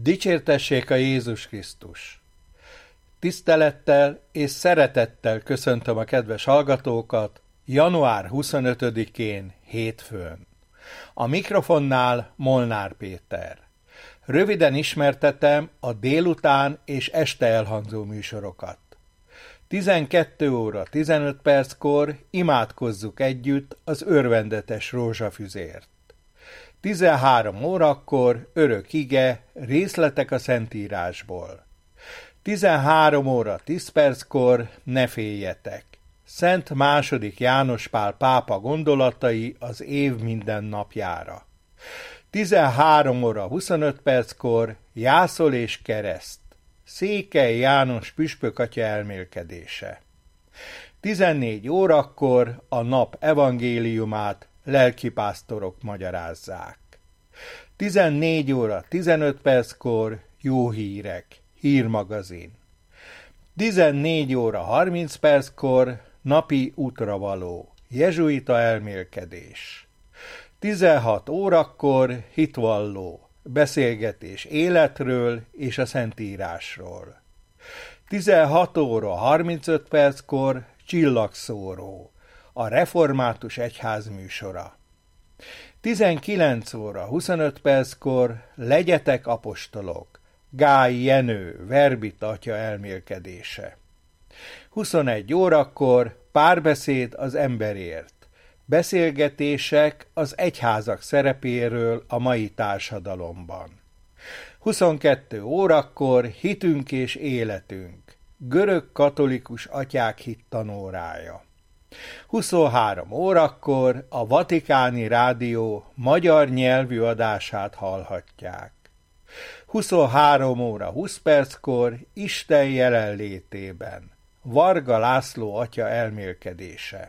Dicsértessék a Jézus Krisztus! Tisztelettel és szeretettel köszöntöm a kedves hallgatókat január 25-én hétfőn. A mikrofonnál Molnár Péter. Röviden ismertetem a délután és este elhangzó műsorokat. 12 óra 15 perckor imádkozzuk együtt az örvendetes rózsafüzért. 13 órakor örök ige, részletek a Szentírásból. 13 óra 10 perckor ne féljetek. Szent II. János Pál pápa gondolatai az év minden napjára. 13 óra 25 perckor jászol és kereszt. Székely János püspök atya elmélkedése. 14 órakor a nap evangéliumát lelkipásztorok magyarázzák. 14 óra 15 perckor jó hírek, hírmagazin. 14 óra 30 perckor napi útravaló, jezsuita elmélkedés. 16 órakor hitvalló, beszélgetés életről és a Szentírásról. 16 óra 35 perckor csillagszóró, a Református Egyház műsora. 19 óra 25 perckor legyetek apostolok, Gály Jenő, Verbit atya elmélkedése. 21 órakor párbeszéd az emberért, beszélgetések az egyházak szerepéről a mai társadalomban. 22 órakor hitünk és életünk, görög katolikus atyák hittanórája. 23 órakor a Vatikáni Rádió magyar nyelvű adását hallhatják. 23 óra 20 perckor Isten jelenlétében, Varga László atya elmélkedése.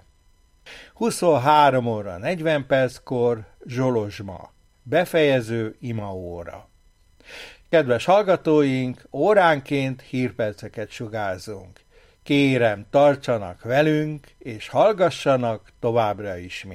23 óra 40 perckor Zsolozsma, befejező imaóra. Kedves hallgatóink, óránként hírperceket sugárzunk. Kérem, tartsanak velünk, és hallgassanak továbbra is minket.